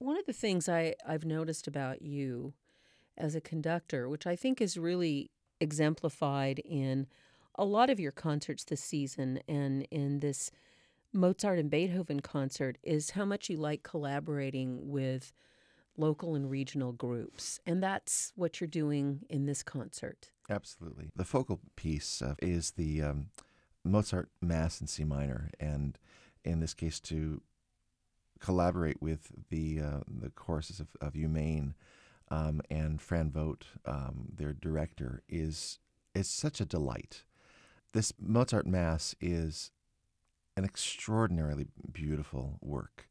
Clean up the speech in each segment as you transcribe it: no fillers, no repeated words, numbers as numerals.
One of the things I've noticed about you as a conductor, which I think is really exemplified in a lot of your concerts this season and in this Mozart and Beethoven concert, is how much you like collaborating with local and regional groups. And that's what you're doing in this concert. Absolutely. The focal piece is the Mozart Mass in C minor, and in this case, to collaborate with the choruses of Humaine and Fran Vogt, their director, is such a delight. This Mozart Mass is an extraordinarily beautiful work.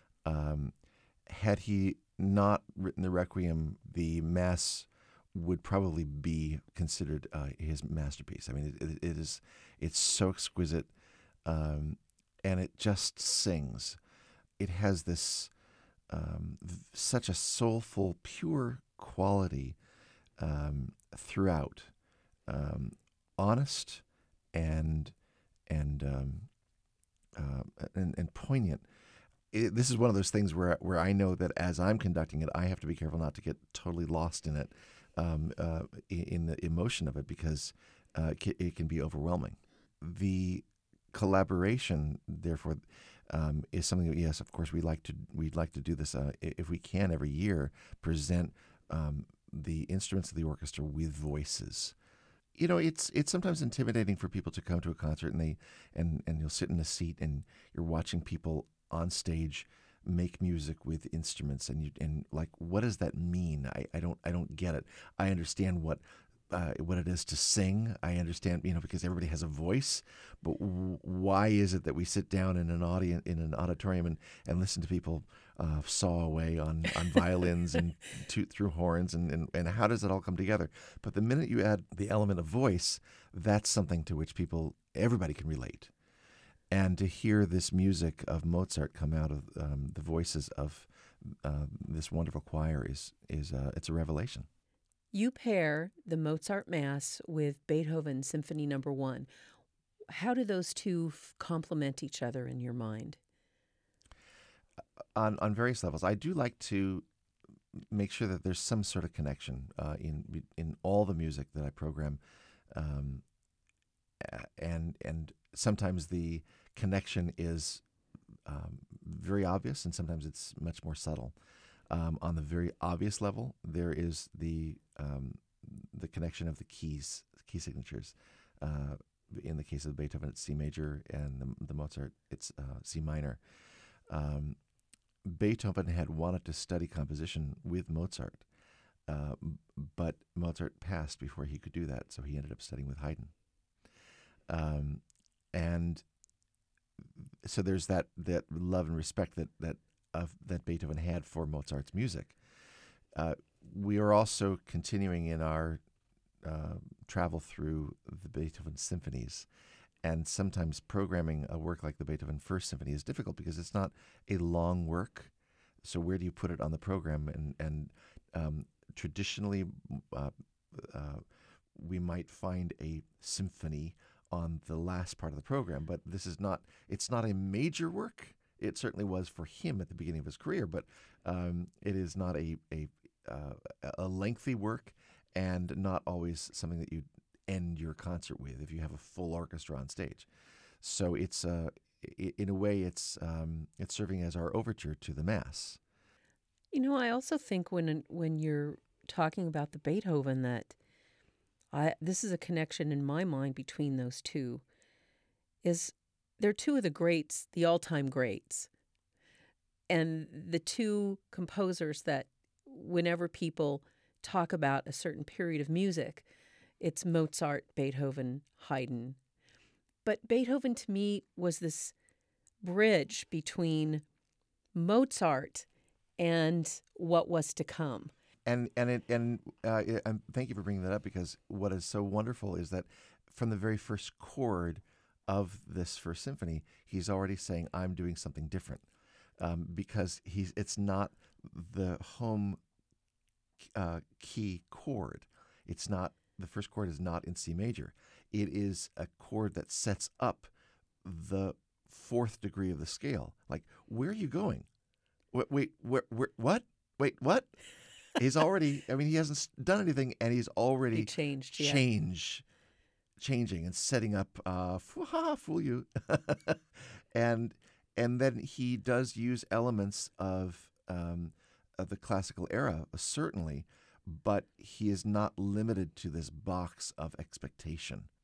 Had he not written the Requiem, the Mass would probably be considered his masterpiece. I mean, it's so exquisite, and it just sings. It has this such a soulful, pure quality throughout, honest and and um, and poignant. This is one of those things where I know that as I'm conducting it, I have to be careful not to get totally lost in it, in the emotion of it, because it can be overwhelming. The collaboration, therefore, is something that, yes, of course, we'd like to do this if we can every year, present the instruments of the orchestra with voices. You know, it's sometimes intimidating for people to come to a concert, and you'll sit in a seat and you're watching people on stage make music with instruments, and like, what does that mean? I don't get it. I understand what it is to sing. I understand, because everybody has a voice, but why is it that we sit down in an auditorium and listen to people saw away on violins and toot through horns, and how does it all come together? But the minute you add the element of voice, that's something to which everybody can relate. And to hear this music of Mozart come out of the voices of this wonderful choir it's a revelation. You pair the Mozart Mass with Beethoven Symphony Number 1. How do those two complement each other in your mind? On various levels, I do like to make sure that there's some sort of connection in all the music that I program, and sometimes the connection is very obvious, and sometimes it's much more subtle. On the very obvious level, there is the connection of the key signatures. In the case of Beethoven, it's C major, and the Mozart, it's C minor. Beethoven had wanted to study composition with Mozart, but Mozart passed before he could do that, so he ended up studying with Haydn. And so there's that love and respect that Beethoven had for Mozart's music. We are also continuing in our travel through the Beethoven symphonies, and sometimes programming a work like the Beethoven First Symphony is difficult because it's not a long work. So where do you put it on the program? And traditionally, we might find a symphony on the last part of the program, but it's not a major work. It certainly was for him at the beginning of his career, but it is not a lengthy work, and not always something that you end your concert with if you have a full orchestra on stage. So it's in a way it's serving as our overture to the Mass. I also think when you're talking about the Beethoven, that this is a connection in my mind between those two. They're two of the greats, the all-time greats, and the two composers that whenever people talk about a certain period of music, it's Mozart, Beethoven, Haydn. But Beethoven to me was this bridge between Mozart and what was to come. And thank you for bringing that up, because what is so wonderful is that from the very first chord of this first symphony, he's already saying, "I'm doing something different," because it's not the home key chord. It's not the first chord is not in C major. It is a chord that sets up the fourth degree of the scale. Like, where are you going? Wait, what? Wait, what? He's already. I mean, he hasn't done anything, and he's He already changed, yeah. changing and setting up. Fool you, and and then he does use elements of the classical era, certainly, but he is not limited to this box of expectation.